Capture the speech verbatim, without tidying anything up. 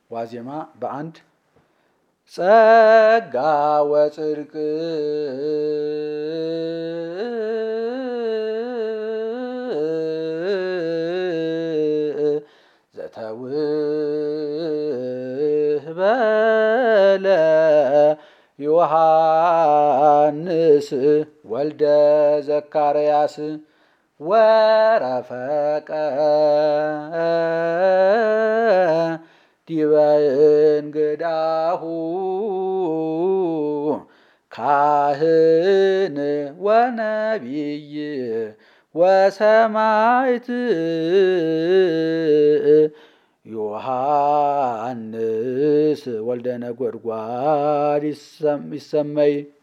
ዋዜማ በአንድ ጸጋ ወጽድቅ ዘተውህበ ለዮሐንስ ወልደ ዘካርያስ ወረፈቀ ዲበ እንግዳሁ ካህን ወነቢይ ወሰማዕት ዮሐንስ ወልደ ነጎድጓድ ይሰመይ